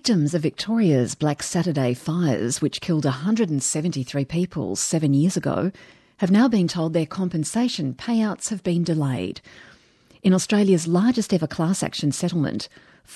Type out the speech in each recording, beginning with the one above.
Victims of Victoria's Black Saturday fires, which killed 173 people 7 years ago, have now been told their compensation payouts have been delayed. In Australia's largest ever class action settlement,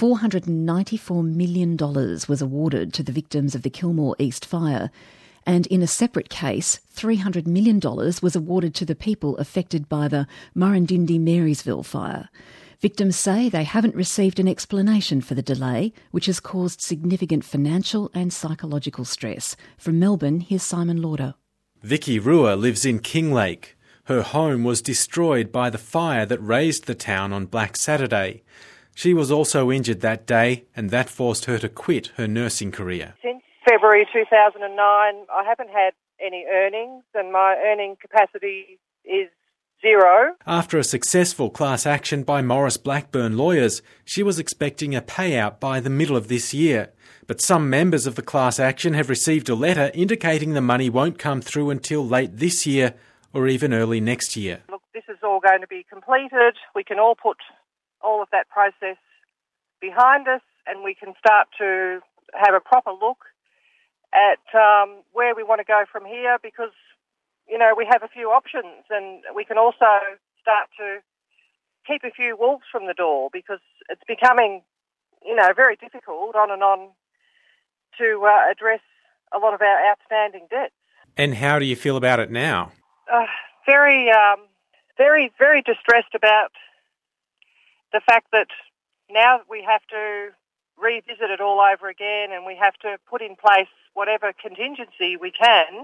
$494 million was awarded to the victims of the Kilmore East fire, and in a separate case, $300 million was awarded to the people affected by the Murrindindi Marysville fire. Victims say they haven't received an explanation for the delay, which has caused significant financial and psychological stress. From Melbourne, here's Simon Lauder. Vicky Rua lives in Kinglake. Her home was destroyed by the fire that razed the town on Black Saturday. She was also injured that day, and that forced her to quit her nursing career. Since February 2009, I haven't had any earnings, and my earning capacity is zero. After a successful class action by Maurice Blackburn lawyers, she was expecting a payout by the middle of this year. But some members of the class action have received a letter indicating the money won't come through until late this year or even early next year. Look, this is all going to be completed. We can all put all of that process behind us, and we can start to have a proper look at where we want to go from here, because we have a few options, and we can also start to keep a few wolves from the door, because it's becoming, very difficult on and on to address a lot of our outstanding debts. And how do you feel about it now? Very, very distressed about the fact that now we have to revisit it all over again, and we have to put in place whatever contingency we can,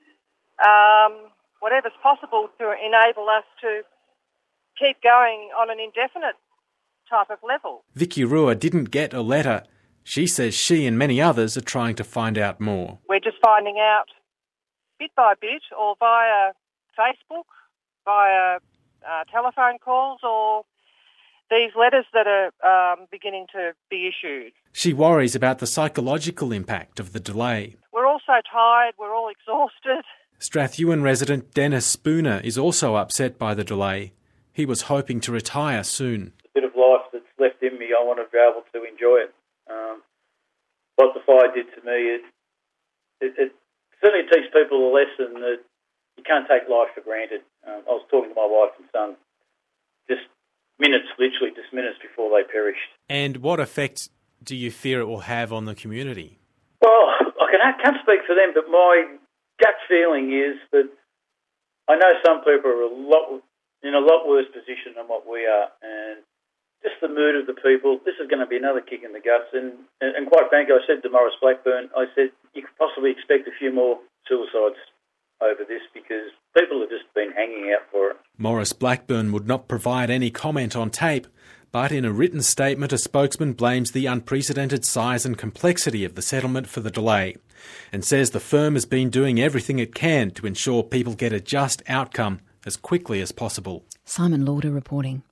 whatever's possible to enable us to keep going on an indefinite type of level. Vicky Rua didn't get a letter. She says she and many others are trying to find out more. We're just finding out bit by bit, or via Facebook, via telephone calls, or these letters that are beginning to be issued. She worries about the psychological impact of the delay. We're all so tired, we're all exhausted. Strathewen resident Dennis Spooner is also upset by the delay. He was hoping to retire soon. A bit of life that's left in me, I want to be able to enjoy it. What the fire did to me, it certainly teaches people a lesson that you can't take life for granted. I was talking to my wife and son just minutes before they perished. And what effect do you fear it will have on the community? Well, I can't speak for them, but my gut feeling is that I know some people are in a lot worse position than what we are, and just the mood of the people, this is going to be another kick in the guts. And quite frankly, I said to Maurice Blackburn, I said, you could possibly expect a few more suicides over this, because people have just been hanging out for it. Maurice Blackburn would not provide any comment on tape, but in a written statement, a spokesman blames the unprecedented size and complexity of the settlement for the delay, and says the firm has been doing everything it can to ensure people get a just outcome as quickly as possible. Simon Lauder reporting.